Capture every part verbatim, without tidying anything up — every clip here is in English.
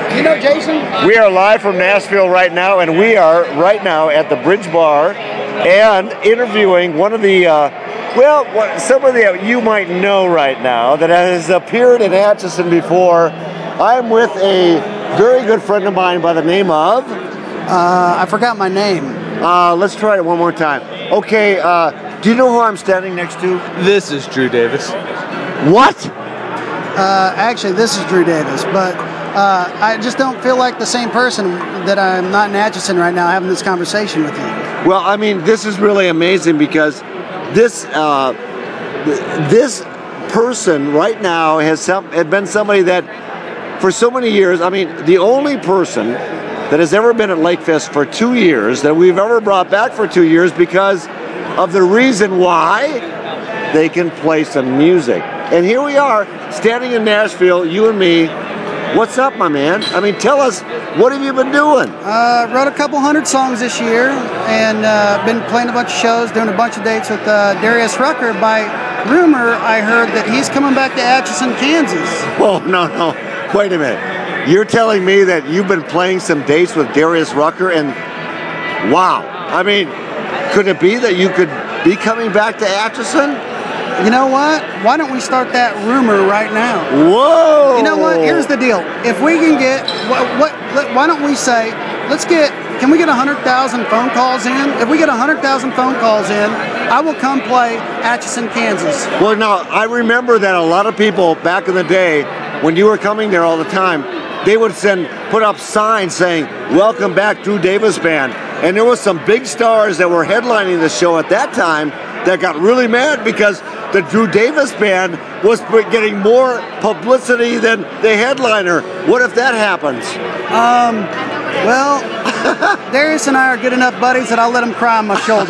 You know, Jason? We are live from Nashville right now, and we are right now at the Bridge Bar and interviewing one of the, uh, well, what, somebody that you might know right now that has appeared in Atchison before. I'm with a very good friend of mine by the name of? Uh, I forgot my name. Uh, let's try it one more time. Okay, uh, do you know who I'm standing next to? This is Drew Davis. What? Uh, actually, this is Drew Davis, but uh, I just don't feel like the same person that I'm not in Atchison right now having this conversation with you. Well, I mean, this is really amazing because this uh, this person right now has, some, has been somebody that for so many years, I mean, the only person that has ever been at Lakefest for two years that we've ever brought back for two years because of the reason why they can play some music. And here we are, standing in Nashville, you and me. What's up, my man? I mean, tell us, what have you been doing? Uh, wrote a couple hundred songs this year and uh, been playing a bunch of shows, doing a bunch of dates with uh, Darius Rucker. By rumor, I heard that he's coming back to Atchison, Kansas. Oh, no, no. Wait a minute. You're telling me that you've been playing some dates with Darius Rucker and wow. I mean, could it be that you could be coming back to Atchison? You know what? Why don't we start that rumor right now? Whoa! You know what? Here's the deal. If we can get, what, what why don't we say, let's get, can we get one hundred thousand phone calls in? If we get one hundred thousand phone calls in, I will come play Atchison, Kansas. Well, now, I remember that a lot of people back in the day, when you were coming there all the time, they would send, put up signs saying, welcome back, Drew Davis Band. And there was some big stars that were headlining the show at that time that got really mad because the Drew Davis Band was getting more publicity than the headliner. What if that happens? Um, well, Darius and I are good enough buddies that I'll let him cry on my shoulder.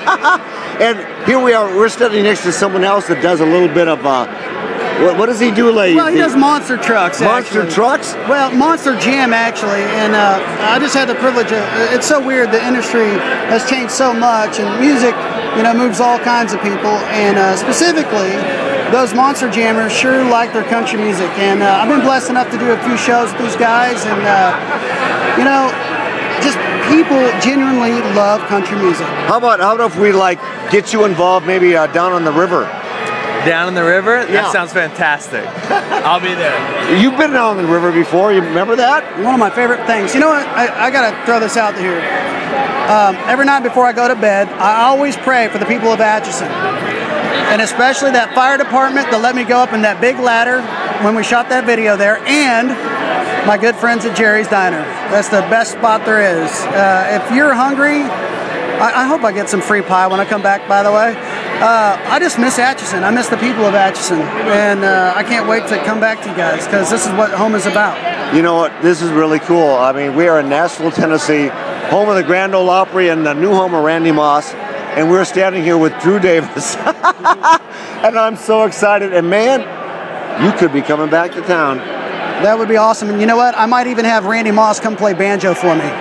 And here we are, we're standing next to someone else that does a little bit of, uh, what, what does he do, ladies? Well, he does monster trucks, Monster actually. trucks? Well, Monster Jam, actually, and uh, I just had the privilege of, it's so weird, the industry has changed so much, and music, you know, moves all kinds of people, and uh, specifically, those Monster Jammers sure like their country music, and uh, I've been blessed enough to do a few shows with these guys, and, uh, you know, just people genuinely love country music. How about, how about if we, like, get you involved maybe uh, down on the river? Down in the river? Yeah. That sounds fantastic. I'll be there. You've been down on the river before, you remember that? One of my favorite things. You know what? I, I got to throw this out here. Um, every night before I go to bed, I always pray for the people of Atchison. And especially that fire department that let me go up in that big ladder when we shot that video there, and my good friends at Jerry's Diner. That's the best spot there is. Uh, if you're hungry, I, I hope I get some free pie when I come back, by the way. Uh, I just miss Atchison. I miss the people of Atchison. And uh, I can't wait to come back to you guys because this is what home is about. You know what? This is really cool. I mean, we are in Nashville, Tennessee, home of the Grand Ole Opry and the new home of Randy Moss. And we're standing here with Drew Davis. And I'm so excited. And man, you could be coming back to town. That would be awesome. And you know what? I might even have Randy Moss come play banjo for me.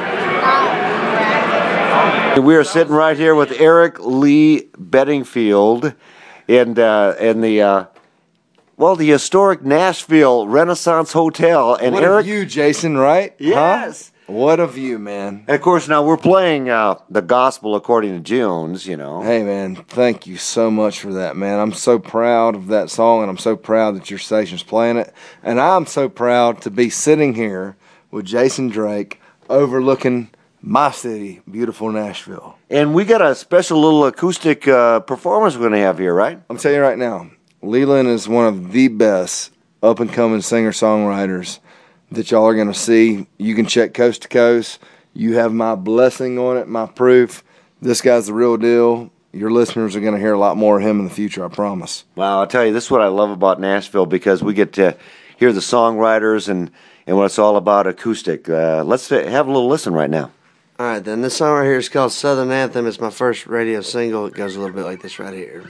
We are sitting right here with Eric Lee Bedingfield in, uh, in the, uh, well, the historic Nashville Renaissance Hotel. And what Eric, a view, Jason, right? Yes. Huh? What a view, man. And of course, now we're playing uh, the gospel according to Jones, you know. Hey, man, thank you so much for that, man. I'm so proud of that song, and I'm so proud that your station's playing it. And I'm so proud to be sitting here with Jason Drake overlooking my city, beautiful Nashville. And we got a special little acoustic uh, performance we're going to have here, right? I'm telling you right now, Leland is one of the best up-and-coming singer-songwriters that y'all are going to see. You can check Coast to Coast. You have my blessing on it, my proof. This guy's the real deal. Your listeners are going to hear a lot more of him in the future, I promise. Wow, I'll tell you, this is what I love about Nashville because we get to hear the songwriters and, and what it's all about acoustic. Uh, let's have a little listen right now. All right, then. This song right here is called Southern Anthem. It's my first radio single. It goes a little bit like this right here.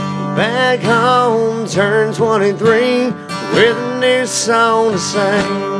Back home, turn twenty-three with a new song to sing.